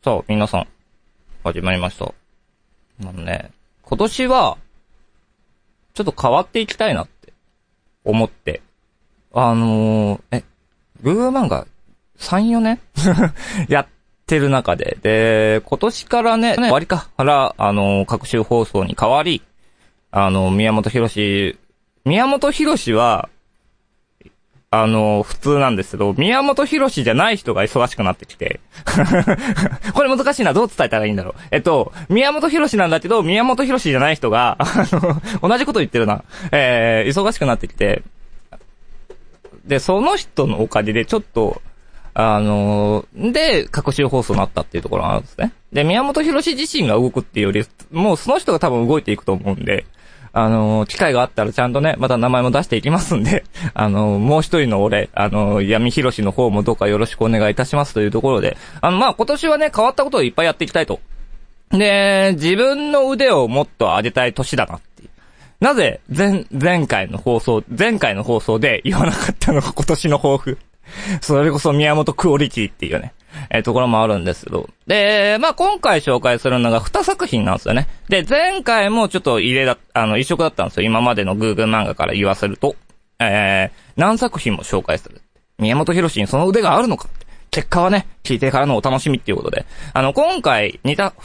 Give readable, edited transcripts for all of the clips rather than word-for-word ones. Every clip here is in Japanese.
さあ、皆さん、始まりました。今年は、ちょっと変わっていきたいなって思って、Google 漫画3、4年やってる中で、で、今年からね、終わりから、各種放送に変わり、宮本浩次は、普通なんですけど、宮本浩次じゃない人が忙しくなってきて。これ難しいな、どう伝えたらいいんだろう。宮本浩次なんだけど、宮本浩次じゃない人が、同じこと言ってるな。忙しくなってきて。で、その人のおかげで、ちょっと、で、各種放送になったっていうところがあるんですね。で、宮本浩次自身が動くっていうより、もうその人が多分動いていくと思うんで、機会があったらちゃんとね、また名前も出していきますんで、もう一人の俺、闇ひろしの方もどうかよろしくお願いいたしますというところで、今年はね、変わったことをいっぱいやっていきたいと。で、自分の腕をもっと上げたい年だなっていう。なぜ、前回の放送で言わなかったのが今年の抱負。それこそ宮本クオリティっていうね、ところもあるんですけど。で、今回紹介するのが2作品なんですよね。で、前回もちょっと一色だったんですよ。今までの Google 漫画から言わせると。何作品も紹介する。宮本浩次にその腕があるのかって。結果はね、聞いてからのお楽しみっていうことで。今回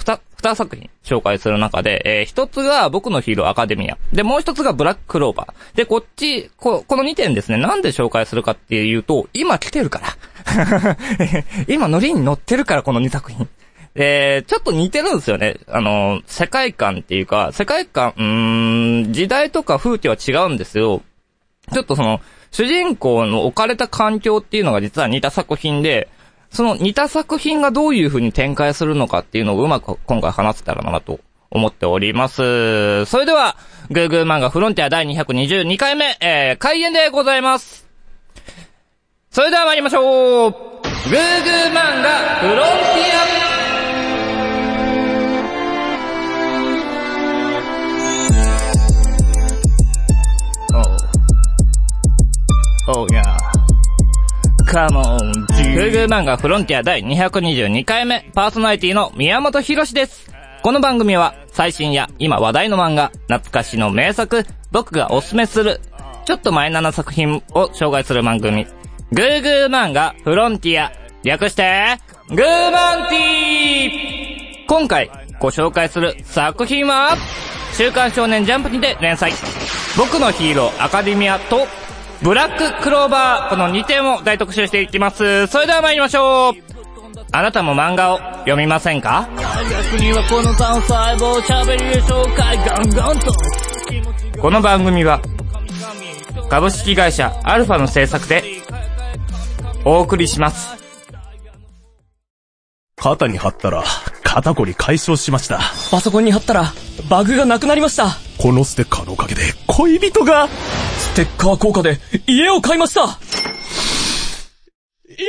2作品紹介する中で、一つが僕のヒーローアカデミア。で、もう一つがブラッククローバー。で、この2点ですね、なんで紹介するかっていうと、今来てるから。今ノリに乗ってるから、この2作品。ちょっと似てるんですよね。世界観っていうか、時代とか風景は違うんですよ。ちょっと主人公の置かれた環境っていうのが実は似た作品で、その似た作品がどういう風に展開するのかっていうのをうまく今回話せたらなと思っております。それでは、Google 漫画フロンティア第222回目、開演でございます。それでは参りましょう。Google 漫画フロンティア。Oh yeah. Come on, Google 漫画フロンティア第222回目パーソナリティの宮本浩次です。この番組は最新や今話題の漫画、懐かしの名作、僕がおすすめするちょっとマイナーな作品を紹介する番組 Google 漫画フロンティア、略してグーマンティー。今回ご紹介する作品は週刊少年ジャンプにて連載、僕のヒーローアカデミアとブラッククローバー、この2点を大特集していきます。それでは参りましょう。あなたも漫画を読みませんか？この番組は株式会社アルファの制作でお送りします。 肩に貼ったら肩こり解消しました。 パソコンに貼ったらバグがなくなりました。 このステッカーのおかげで恋人が。 ステッカー効果で家を買いました。イ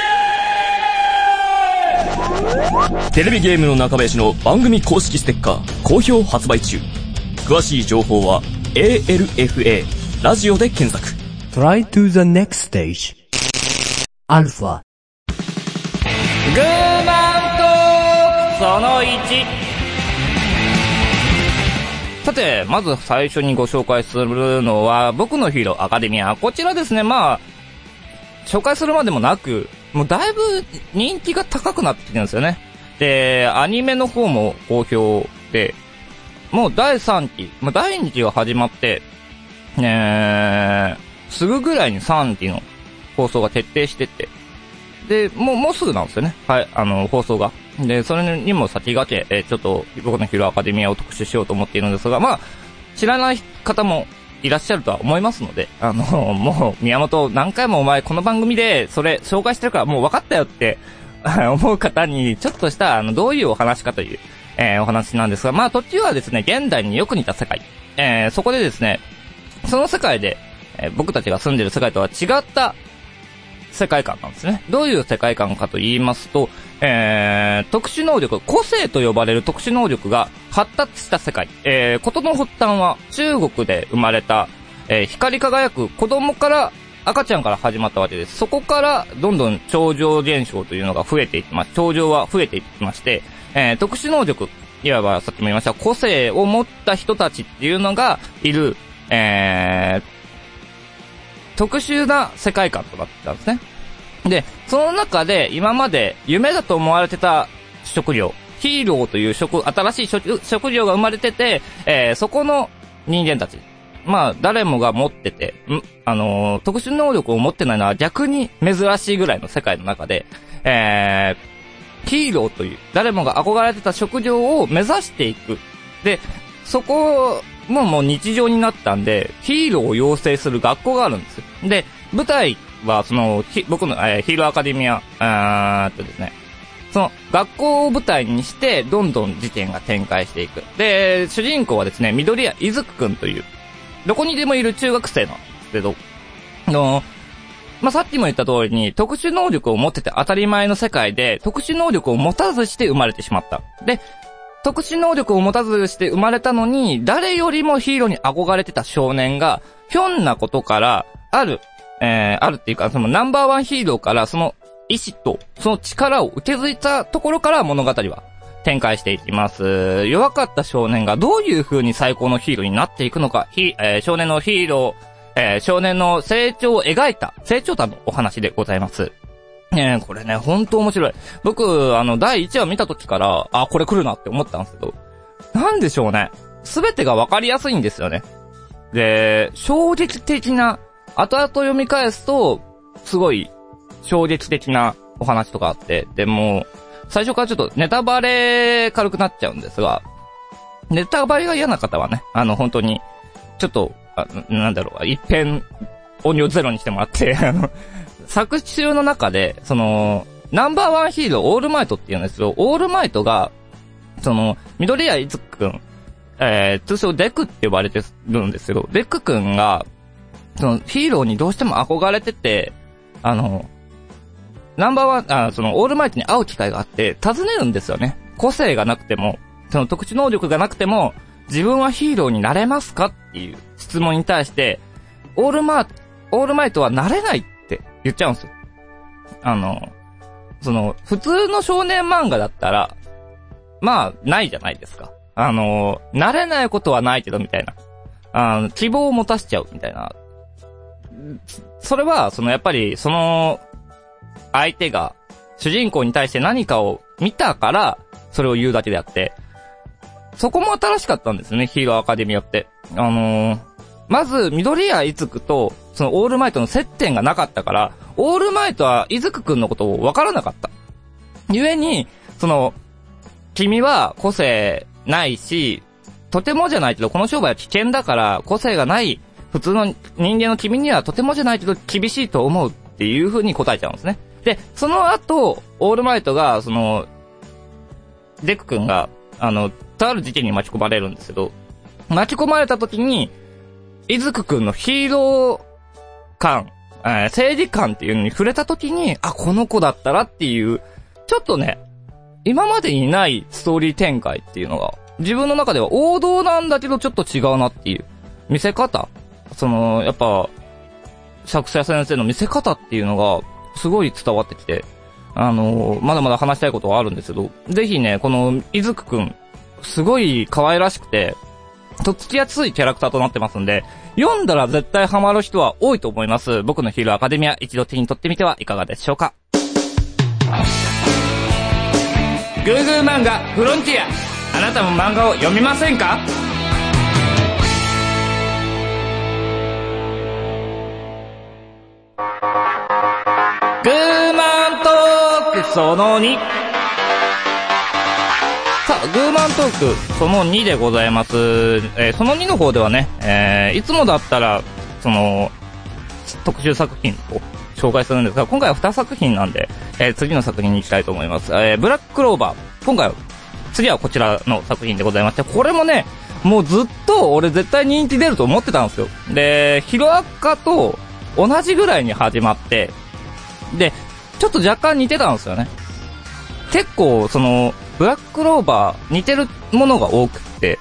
エーイ！テレビゲームの中林の番組公式ステッカー好評発売中。詳しい情報は ALFA ラジオで検索。 Try to the next stage アルファ。 グーマントークその1。さて、まず最初にご紹介するのは僕のヒーローアカデミア。こちらですね、紹介するまでもなく、もうだいぶ人気が高くなってきてるんですよね。で、アニメの方も好評で、もう第3期、第2期が始まって、すぐぐらいに3期の放送が決定してて、で、もうすぐなんですよね。はい、放送が。で、それにも先駆け、ちょっと僕のヒーローアカデミアを特集しようと思っているんですが、知らない方もいらっしゃるとは思いますので、もう宮本何回もお前この番組でそれ紹介してるからもう分かったよって思う方にちょっとしたどういうお話かという、お話なんですが、途中はですね、現代によく似た世界。そこでですね、その世界で、僕たちが住んでる世界とは違った世界観なんですね。どういう世界観かと言いますと、特殊能力、個性と呼ばれる特殊能力が発達した世界。事の発端は中国で生まれた、光り輝く子供から赤ちゃんから始まったわけです。そこからどんどん超常現象というのが増えていきます。超常は増えていきまして、特殊能力、いわばさっきも言いました個性を持った人たちっていうのがいる、特殊な世界観となってたんですね。で、その中で今まで夢だと思われてた職業、ヒーローという新しい職業が生まれてて、そこの人間たち。まあ、誰もが持ってて、特殊能力を持ってないのは逆に珍しいぐらいの世界の中で、ヒーローという、誰もが憧れてた職業を目指していく。で、そこもう日常になったんで、ヒーローを養成する学校があるんですよ。で、舞台は僕の、ヒーローアカデミア、ですね、その学校を舞台にしてどんどん事件が展開していく。で、主人公はですね、緑谷いずくくんという、どこにでもいる中学生なんですけど、まあ、さっきも言った通りに特殊能力を持ってて当たり前の世界で特殊能力を持たずして生まれてしまった。で、特殊能力を持たずして生まれたのに誰よりもヒーローに憧れてた少年がひょんなことからあるっていうかそのナンバーワンヒーローからその意志とその力を受け継いだところから物語は展開していきます。弱かった少年がどういう風に最高のヒーローになっていくのか、少年のヒーロー、少年の成長を描いた成長譚のお話でございます。これね、ほんと面白い。僕、第1話見た時から、これ来るなって思ったんですけど、なんでしょうね。すべてがわかりやすいんですよね。で、衝撃的な、後々読み返すと、すごい、衝撃的なお話とかあって、でも、最初からちょっとネタバレ軽くなっちゃうんですが、ネタバレが嫌な方はね、本当に、ちょっと、一遍、音量ゼロにしてもらって、作中の中で、ナンバーワンヒーロー、オールマイトって言うんですよ。オールマイトが、緑谷いずくくん、通称デクって呼ばれてるんですけど、デクくんが、ヒーローにどうしても憧れてて、ナンバーワン、オールマイトに会う機会があって、尋ねるんですよね。個性がなくても、特殊能力がなくても、自分はヒーローになれますかっていう質問に対して、オールマイトはなれないって言っちゃうんですよ。普通の少年漫画だったら、まあ、ないじゃないですか。なれないことはないけど、みたいな。希望を持たせちゃう、みたいな。それは、やっぱり、相手が主人公に対して何かを見たからそれを言うだけであってそこも新しかったんですねヒーローアカデミアってまず緑谷いずくとそのオールマイトの接点がなかったからオールマイトはいずくくんのことを分からなかった故に君は個性ないしとてもじゃないけどこの商売は危険だから個性がない普通の人間の君にはとてもじゃないけど厳しいと思うっていう風に答えちゃうんですね。で、その後、オールマイトが、デク君が、とある事件に巻き込まれるんですけど、巻き込まれた時に、イズク君のヒーロー感、正義感っていうのに触れた時に、この子だったらっていう、ちょっとね、今までにないストーリー展開っていうのが、自分の中では王道なんだけどちょっと違うなっていう、見せ方やっぱ、作者先生の見せ方っていうのが、すごい伝わってきて、まだまだ話したいことはあるんですけど、ぜひね、この、いずくくん、すごい可愛らしくて、とっつきやすいキャラクターとなってますんで、読んだら絶対ハマる人は多いと思います。僕のヒーローアカデミア、一度手に取ってみてはいかがでしょうか。グーグー漫画フロンティア、あなたも漫画を読みませんか？グーマントークその2。さあ、グーマントークその2でございます。その2の方ではね、いつもだったら、特集作品を紹介するんですが、今回は2作品なんで、次の作品に行きたいと思います。ブラッククローバー。今回は、次はこちらの作品でございまして、これもね、もうずっと俺絶対人気出ると思ってたんですよ。で、ヒロアカと同じぐらいに始まって、で、ちょっと若干似てたんですよね。結構、ブラッククローバー似てるものが多くて、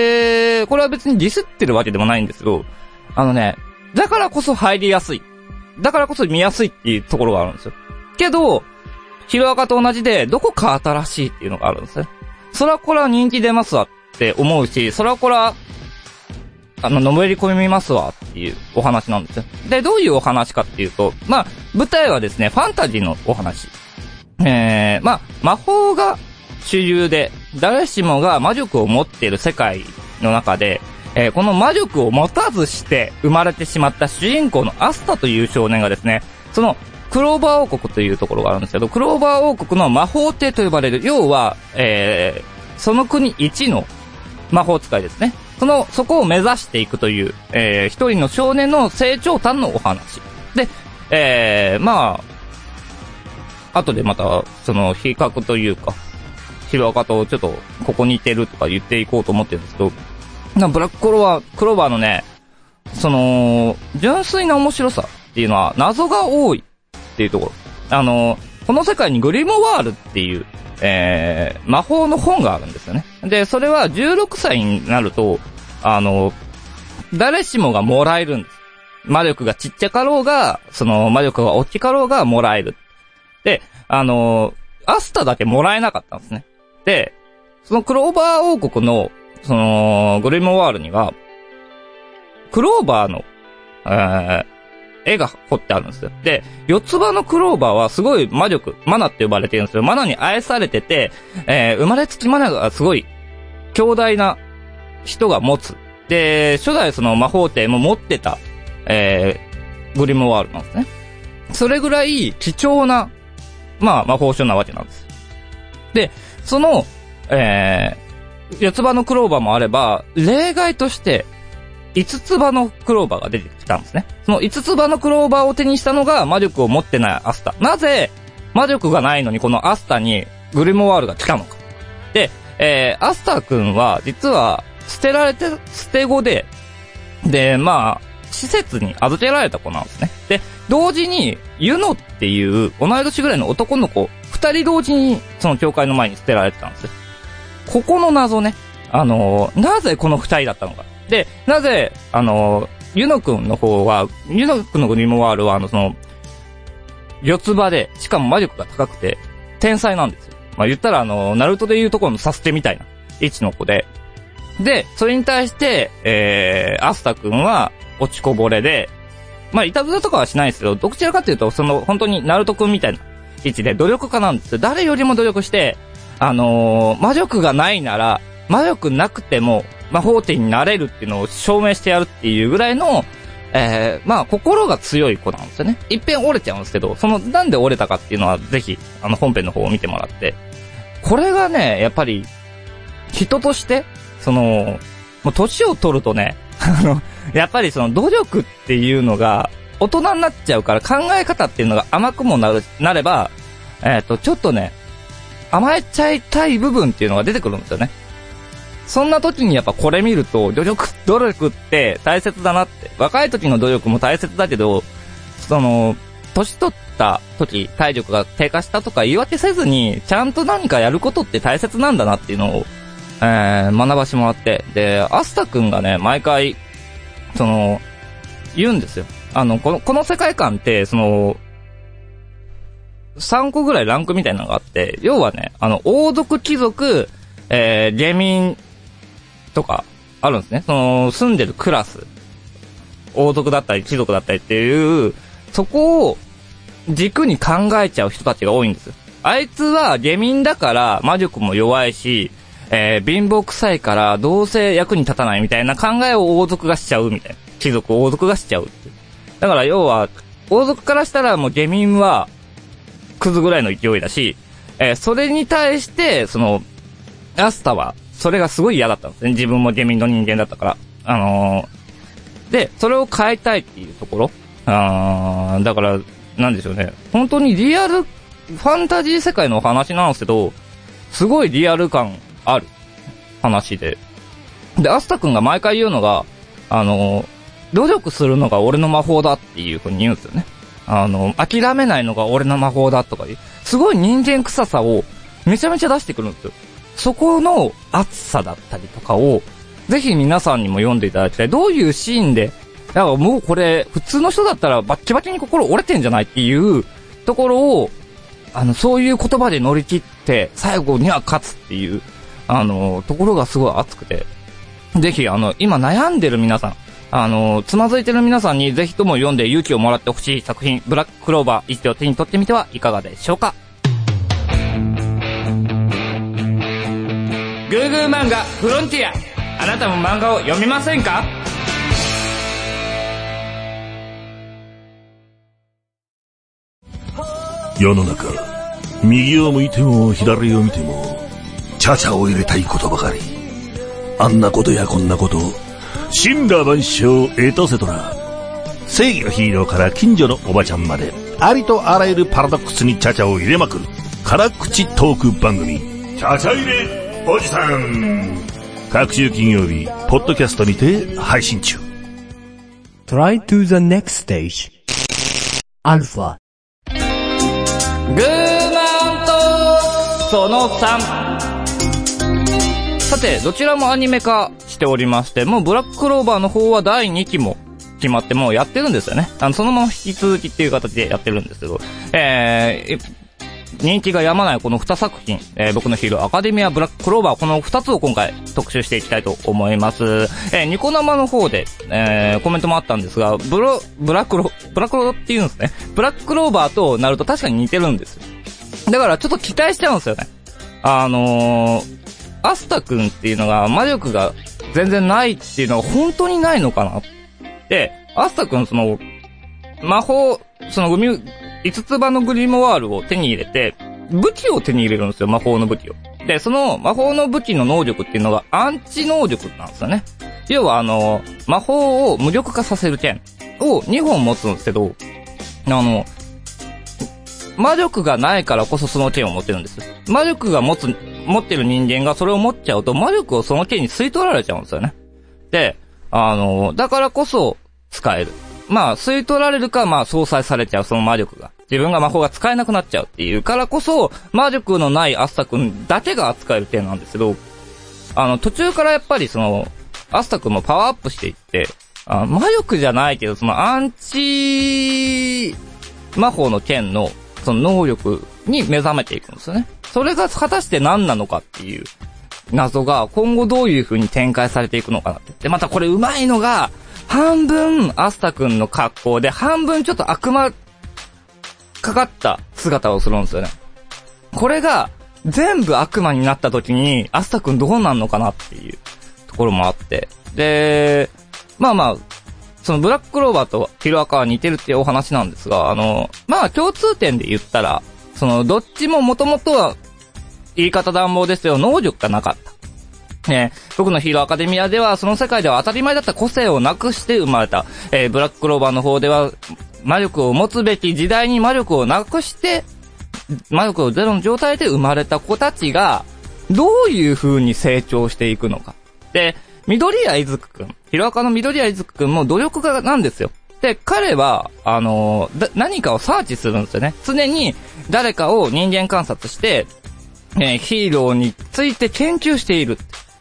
で、これは別にディスってるわけでもないんですけど、だからこそ入りやすい。 だからこそ見やすいっていうところがあるんですよ。けど、ヒロアカと同じで、どこか新しいっていうのがあるんですね。そらこら人気出ますわって思うし、そらこら、のめり込みますわっていうお話なんですよ。で、どういうお話かっていうと、まあ、舞台はですね、ファンタジーのお話。まあ、魔法が主流で、誰しもが魔力を持っている世界の中で、この魔力を持たずして生まれてしまった主人公のアスタという少年がですね、その、クローバー王国というところがあるんですけど、クローバー王国の魔法帝と呼ばれる、要は、その国一の魔法使いですね。そこを目指していくという、一人の少年の成長譚のお話。で、まあ、後でまた、比較というか、ヒロアカとちょっと、ここに似てるとか言っていこうと思ってるんですけど、ブラッククローバーのね、純粋な面白さっていうのは、謎が多いっていうところ。この世界にグリモワールっていう、魔法の本があるんですよね。で、それは16歳になると、誰しもがもらえるんです。魔力がちっちゃかろうが、魔力が大きかろうがもらえる。で、アスタだけもらえなかったんですね。で、そのクローバー王国の、グリモワールには、クローバーの、絵が彫ってあるんですよ。で、四つ葉のクローバーはすごい魔力、マナって呼ばれてるんですよ。マナに愛されてて、生まれつきマナがすごい強大な人が持つ。で、初代魔法帝も持ってた、グリモワールなんですね。それぐらい貴重な、まあ魔法書なわけなんです。で、四つ葉のクローバーもあれば、例外として、五つ葉のクローバーが出てきたんですね。その五つ葉のクローバーを手にしたのが魔力を持ってないアスタ。なぜ魔力がないのにこのアスタにグリモワールが来たのか。で、アスタ君は実は捨て子で、まあ、施設に預けられた子なんですね。で、同時にユノっていう同い年ぐらいの男の子、二人同時にその教会の前に捨てられてたんですよ。ここの謎ね。なぜこの二人だったのか。で、なぜ、ユノ君の方は、ユノ君のグリモワールは、四つ葉で、しかも魔力が高くて、天才なんですよ。まあ、言ったらナルトでいうところのサスケみたいな位置の子で。で、それに対して、アスタ君は、落ちこぼれで、まあ、いたずらとかはしないですけど、どちらかというと、本当にナルト君みたいな位置で努力家なんですよ。誰よりも努力して、魔力がないなら、魔力なくても、魔法帝になれるっていうのを証明してやるっていうぐらいの、まあ、心が強い子なんですよね。一遍折れちゃうんですけど、なんで折れたかっていうのは、ぜひ、本編の方を見てもらって。これがね、やっぱり、人として、もう年を取るとね、やっぱり努力っていうのが、大人になっちゃうから考え方っていうのが甘くもなれば、ちょっとね、甘えちゃいたい部分っていうのが出てくるんですよね。そんな時にやっぱこれ見ると、努力って大切だなって。若い時の努力も大切だけど、年取った時、体力が低下したとか言い訳せずに、ちゃんと何かやることって大切なんだなっていうのを、学ばしてもらって。で、アスタくんがね、毎回、言うんですよ。この世界観って、3個ぐらいランクみたいなのがあって、要はね、王族、貴族、下民とかあるんですね。住んでるクラス、王族だったり貴族だったりっていう、そこを軸に考えちゃう人たちが多いんですよ。あいつは下民だから魔力も弱いし、貧乏臭いからどうせ役に立たないみたいな考えを王族がしちゃうみたいな。貴族王族がしちゃうって。だから要は、王族からしたらもう下民は、クズぐらいの勢いだし、それに対して、アスタは、それがすごい嫌だったんですね。自分も下民の人間だったから。で、それを変えたいっていうところ。だから、なんでしょうね。本当にリアル、ファンタジー世界の話なんですけど、すごいリアル感ある話で。で、アスタ君が毎回言うのが、努力するのが俺の魔法だっていう風に言うんですよね。諦めないのが俺の魔法だとかいう、すごい人間臭さをめちゃめちゃ出してくるんですよ。そこの熱さだったりとかを、ぜひ皆さんにも読んでいただきたい。どういうシーンでだからもうこれ、普通の人だったらバッキバキに心折れてんじゃないっていうところを、そういう言葉で乗り切って、最後には勝つっていう、ところがすごい熱くて。ぜひ、今悩んでる皆さん、つまずいてる皆さんにぜひとも読んで勇気をもらってほしい作品、ブラッククローバー一度手に取ってみてはいかがでしょうか。グーグー漫画フロンティア、あなたも漫画を読みませんか？ 世の中、右を向いても左を見ても、チャチャを入れたいことばかり。あんなことやこんなこと、神羅万象エトセトラ。正義のヒーローから近所のおばちゃんまで、ありとあらゆるパラドックスにチャチャを入れまくる、辛口トーク番組、チャチャ入れおじさん。各週金曜日、ポッドキャストにて配信中。 Try to the next stage. Alpha。 グーマウントその3。さて、どちらもアニメ化しておりまして、もうブラッククローバーの方は第2期も決まってもうやってるんですよね。そのまま引き続きっていう形でやってるんですけど、人気が止まないこの2作品、僕のヒーローアカデミアブラッククローバー、この2つを今回特集していきたいと思います。ニコ生の方で、コメントもあったんですが、ブラックロって言うんですね。ブラッククローバーとなると確かに似てるんですよ。だからちょっと期待しちゃうんですよね。アスタ君っていうのが魔力が全然ないっていうのは本当にないのかな。で、アスタ君魔法、5つ葉のグリモワールを手に入れて、武器を手に入れるんですよ、魔法の武器を。で、その魔法の武器の能力っていうのがアンチ能力なんですよね。要は魔法を無力化させる剣を2本持つんですけど、魔力がないからこそその剣を持ってるんです。魔力が持ってる人間がそれを持っちゃうと、魔力をその剣に吸い取られちゃうんですよね。で、だからこそ使える。吸い取られるか、相殺されちゃう、その魔力が。自分が魔法が使えなくなっちゃうっていうからこそ、魔力のないアスタ君だけが扱える点なんですけど、途中からやっぱりアスタ君もパワーアップしていって、魔力じゃないけど、アンチ魔法の剣の、能力に目覚めていくんですよね。それが果たして何なのかっていう謎が今後どういう風に展開されていくのかなって。で、またこれ上手いのが、半分アスタ君の格好で、半分ちょっと悪魔かかった姿をするんですよね。これが全部悪魔になった時にアスタ君どうなんのかなっていうところもあって。で、そのブラッククローバーとヒロアカは似てるっていうお話なんですが、共通点で言ったら、どっちも元々は言い方乱暴ですよ、能力がなかった。ね、僕のヒーローアカデミアではその世界では当たり前だった個性をなくして生まれた。ブラッククローバーの方では魔力を持つべき時代に魔力をなくして、魔力をゼロの状態で生まれた子たちがどういう風に成長していくのか。で、緑谷いずくくん、ヒロアカの緑谷いずくくんも努力家なんですよ。で、彼は、何かをサーチするんですよね。常に誰かを人間観察して、ヒーローについて研究している。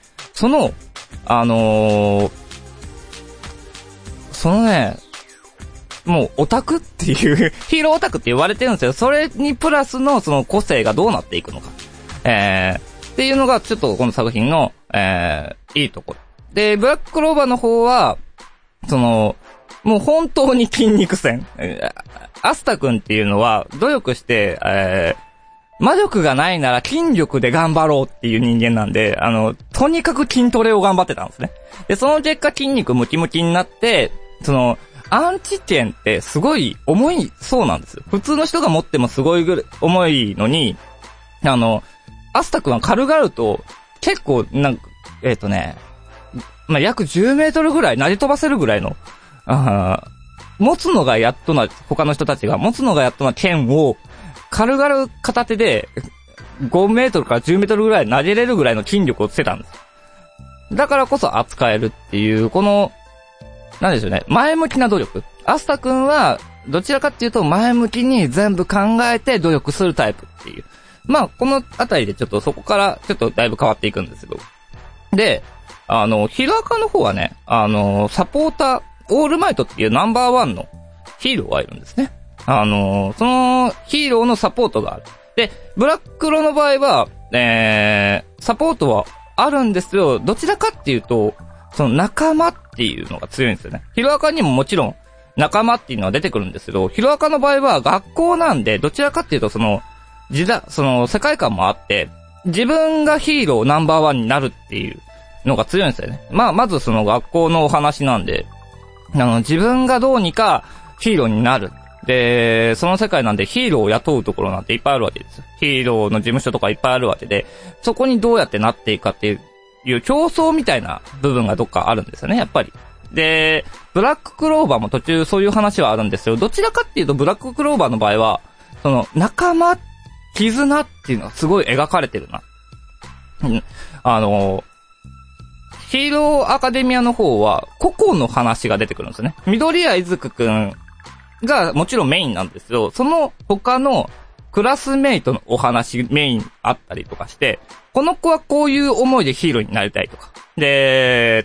もうオタクっていうヒーローオタクって言われてるんですよ。それにプラスの個性がどうなっていくのか。っていうのがちょっとこの作品の、いいところ。で、ブラッククローバーの方は、もう本当に筋肉戦。アスタ君っていうのは努力して、魔力がないなら筋力で頑張ろうっていう人間なんで、とにかく筋トレを頑張ってたんですね。で、その結果筋肉ムキムキになって、アンチ剣ってすごい重いそうなんですよ。普通の人が持ってもすごい重いのに、アスタ君は軽々と結構約10メートルぐらい投げ飛ばせるぐらいの、持つのがやっとな、他の人たちが持つのがやっとな剣を軽々片手で5メートルから10メートルぐらい投げれるぐらいの筋力をつけたんです。だからこそ扱えるっていう、なんでしょうね、前向きな努力。アスタ君はどちらかっていうと前向きに全部考えて努力するタイプっていう。このあたりでちょっとそこからちょっとだいぶ変わっていくんですけど。で、ヒロアカの方はね、サポータオールマイトっていうナンバーワンのヒーローがいるんですね。そのヒーローのサポートがある。で、ブラックロの場合は、サポートはあるんですけど、どちらかっていうと、その仲間っていうのが強いんですよね。ヒロアカにももちろん仲間っていうのは出てくるんですけど、ヒロアカの場合は学校なんで、どちらかっていうとその世界観もあって、自分がヒーローナンバーワンになるっていうのが強いんですよね。まずその学校のお話なんで、自分がどうにかヒーローになる。で、その世界なんでヒーローを雇うところなんていっぱいあるわけです。ヒーローの事務所とかいっぱいあるわけで、そこにどうやってなっていくかっていう競争みたいな部分がどっかあるんですよね、やっぱり。で、ブラッククローバーも途中そういう話はあるんですよ。どちらかっていうとブラッククローバーの場合は、その仲間、絆っていうのがすごい描かれてるな。ヒーローアカデミアの方は個々の話が出てくるんですよね。緑谷いずくくんがもちろんメインなんですよ。その他のクラスメイトのお話メインあったりとかして、この子はこういう思いでヒーローになりたいとか。で、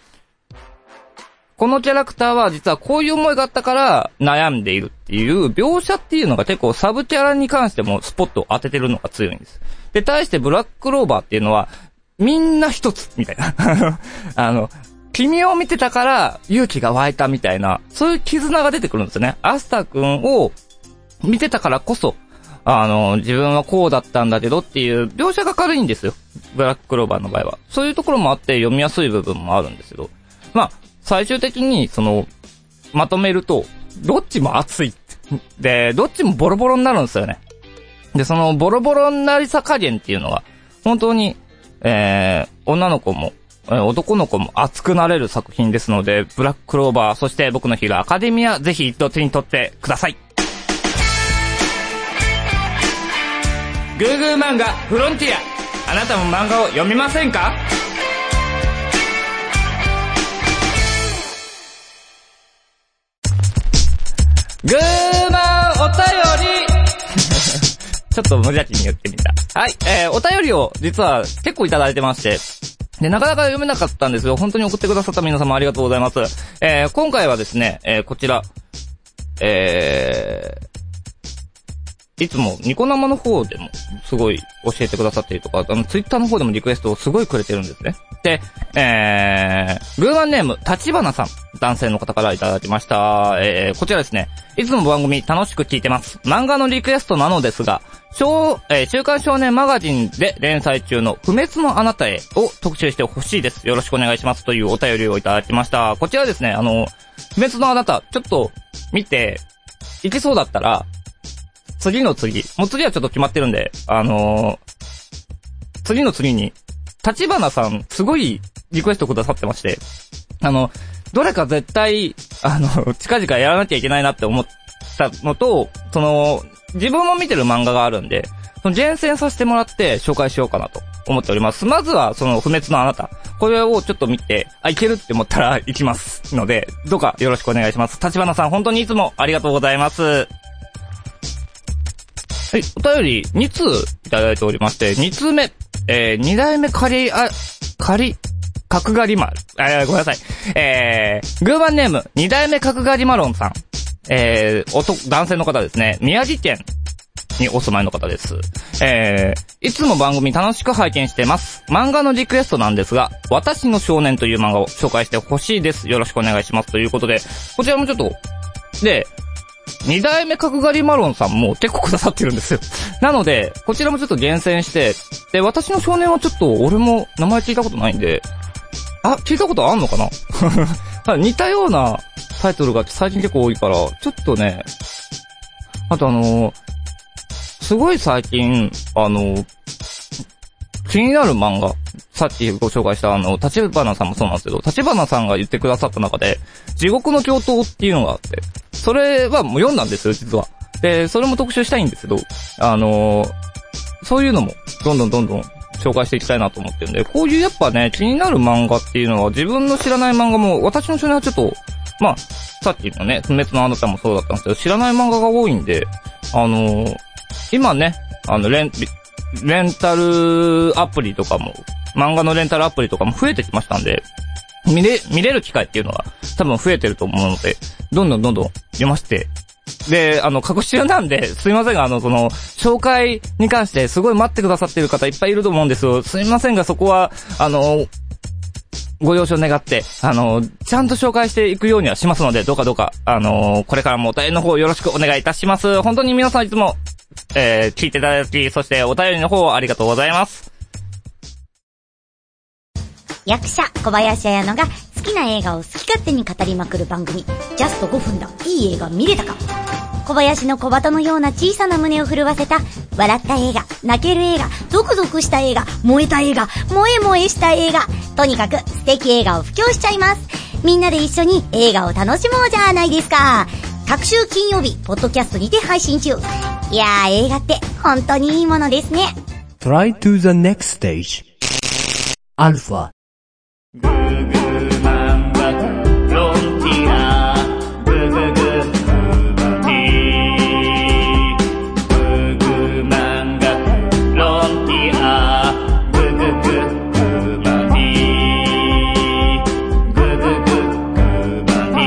このキャラクターは実はこういう思いがあったから悩んでいるっていう描写っていうのが結構サブキャラに関してもスポットを当ててるのが強いんです。で、対してブラッククローバーっていうのはみんな一つみたいな。君を見てたから勇気が湧いたみたいな、そういう絆が出てくるんですよね。アスタ君を見てたからこそ、自分はこうだったんだけどっていう描写が軽いんですよ。ブラッククローバーの場合は。そういうところもあって読みやすい部分もあるんですけど。最終的にまとめると、どっちも熱い。で、どっちもボロボロになるんですよね。で、そのボロボロになりさ加減っていうのは、本当に、女の子も、男の子も熱くなれる作品ですので、ブラッククローバー、そして僕のヒーローアカデミア、ぜひ一度手に取ってください。グーグー漫画フロンティア、あなたも漫画を読みませんか？グーマンお便りちょっと無邪気に言ってみた。はい、お便りを実は結構いただいてまして、で、なかなか読めなかったんですよ。本当に送ってくださった皆様ありがとうございます。今回はですね、こちら、いつもニコ生の方でもすごい教えてくださっているとか、ツイッターの方でもリクエストをすごいくれてるんですね。で、グーマンネーム、立花さん、男性の方からいただきました。こちらですね、いつも番組楽しく聞いてます。漫画のリクエストなのですが、週刊少年マガジンで連載中の不滅のあなたへを特集してほしいです。よろしくお願いしますというお便りをいただきました。こちらですね、不滅のあなた、ちょっと見て、いけそうだったら、次の次はちょっと決まってるんで、次の次に、立花さん、すごいリクエストくださってまして、どれか絶対、近々やらなきゃいけないなって思ったのと、自分も見てる漫画があるんで、厳選させてもらって紹介しようかなと思っております。まずは、不滅のあなた。これをちょっと見て、いけるって思ったら行きますので、どうかよろしくお願いします。立花さん、本当にいつもありがとうございます。はい、お便り2通いただいておりまして、2通目、2代目角刈り丸。ごめんなさい。グーマンネーム、2代目角刈りマロンさん。男性の方ですね。宮城県にお住まいの方です。いつも番組楽しく拝見してます。漫画のリクエストなんですが、私の少年という漫画を紹介してほしいです。よろしくお願いします。ということで、こちらもちょっと、で、2代目角刈りマロンさんも結構くださってるんですよ。なので、こちらもちょっと厳選して、で、私の少年はちょっと俺も名前聞いたことないんで、聞いたことあんのかな似たようなタイトルが最近結構多いから、ちょっとね、あとすごい最近、気になる漫画、さっきご紹介した立花さんもそうなんですけど、立花さんが言ってくださった中で、地獄の教頭っていうのがあって、それはもう読んだんですよ、実は。で、それも特集したいんですけど、そういうのも、どんどん紹介していきたいなと思ってるんで、こういうやっぱね、気になる漫画っていうのは、自分の知らない漫画も、私の少年はちょっと、さっきのね、不滅のあなたもそうだったんですけど、知らない漫画が多いんで、今ね、レンタルアプリとかも、漫画のレンタルアプリとかも増えてきましたんで、 見れる機会っていうのは多分増えてると思うので、どんどん読ませて、で、各週なんで、すいませんが、紹介に関してすごい待ってくださってる方いっぱいいると思うんですよ。すいませんが、そこは、ご了承願って、ちゃんと紹介していくようにはしますので、どうか、これからもお便りの方よろしくお願いいたします。本当に皆さんいつも、聞いていただき、そしてお便りの方ありがとうございます。 役者小林彩乃が好きな映画を好き勝手に語りまくる番組、ジャスト5分だ、いい映画見れたか。小林の小鳩のような小さな胸を震わせた、笑った映画、泣ける映画、ゾクゾクした映画、燃えた映画、萌え萌えした映画、とにかく素敵映画を布教しちゃいます。みんなで一緒に映画を楽しもうじゃないですか。各週金曜日ポッドキャストにて配信中。いやー、映画って本当にいいものですね。 Try to the next stage. アルファグーグーマンバフロンティアグーグーグーマンティグーグーマンガフロンティアグーグーグーマンティグーグーグーマンテ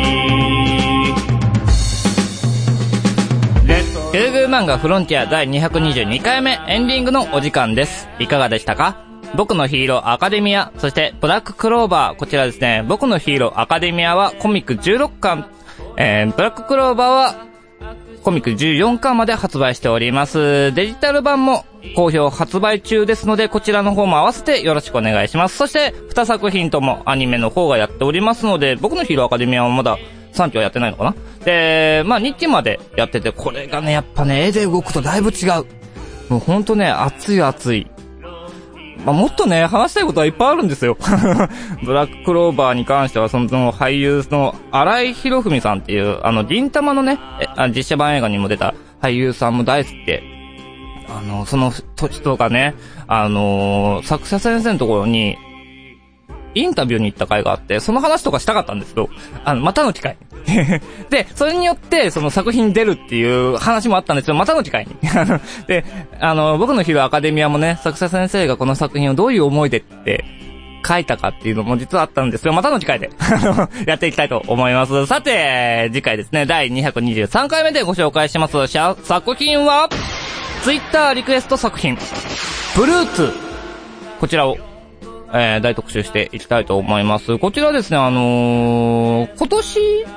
ィグーグーマンガフロンティア第222回目エンディングのお時間です。いかがでしたか？僕のヒーローアカデミア、そしてブラッククローバー、こちらですね。僕のヒーローアカデミアはコミック16巻、ブラッククローバーはコミック14巻まで発売しております。デジタル版も好評発売中ですので、こちらの方も合わせてよろしくお願いします。そして2作品ともアニメの方がやっておりますので、僕のヒーローアカデミアはまだ3期はやってないのかな。で、2期までやってて、これがね、やっぱね、絵で動くとだいぶ違う。もうほんとね、熱い。もっとね、話したいことはいっぱいあるんですよ。ブラッククローバーに関しては、その俳優の荒井博文さんっていう、銀玉のね、実写版映画にも出た俳優さんも大好きで、その人がね、作者先生のところに、インタビューに行った回があって、その話とかしたかったんですけど、またの機会に。で、それによって、その作品に出るっていう話もあったんですけど、またの機会に。で、僕のヒーローアカデミアもね、作者先生がこの作品をどういう思いでって書いたかっていうのも実はあったんですけど、またの機会で、やっていきたいと思います。さて、次回ですね、第223回目でご紹介します。作品は、ツイッターリクエスト作品、ブルーツ。こちらを、大特集していきたいと思います。こちらですね、今年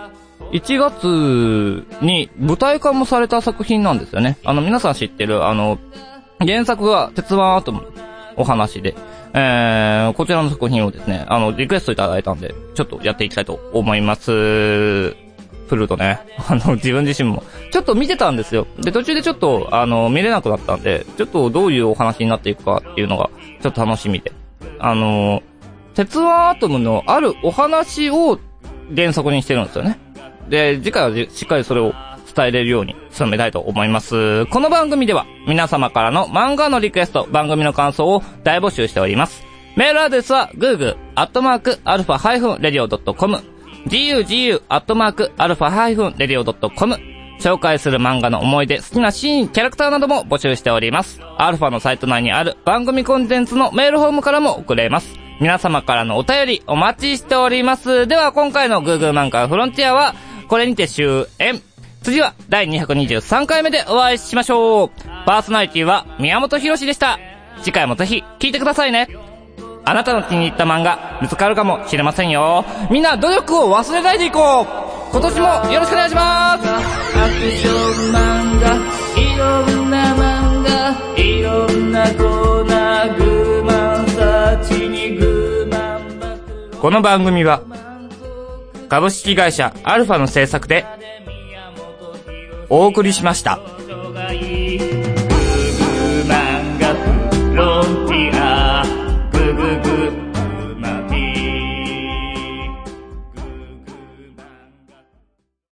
1月に舞台化もされた作品なんですよね。皆さん知ってる、原作が鉄腕アトムのお話で、こちらの作品をですね、リクエストいただいたんで、ちょっとやっていきたいと思います。プルートね、自分自身も、ちょっと見てたんですよ。で、途中でちょっと、見れなくなったんで、ちょっとどういうお話になっていくかっていうのが、ちょっと楽しみで。鉄腕アトムのあるお話を原作にしてるんですよね。で、次回はしっかりそれを伝えれるように努めたいと思います。この番組では皆様からの漫画のリクエスト、番組の感想を大募集しております。メールアドレスは google@alpha-radio.com guu@alpha-radio.com 紹介する漫画の思い出、好きなシーン、キャラクターなども募集しております。アルファのサイト内にある番組コンテンツのメールフォームからも送れます。皆様からのお便りお待ちしております。では今回のグーグーマンガフロンティアはこれにて終演。次は第223回目でお会いしましょう。パーソナリティは宮本浩次でした。次回もぜひ聞いてくださいね。あなたの気に入った漫画見つかるかもしれませんよ。みんな努力を忘れないでいこう。今年もよろしくお願いします。アクション漫画、いろんな漫画、いろんなコーナー、グーマンサーチにグーマンバトル。この番組は株式会社アルファの制作でお送りしました。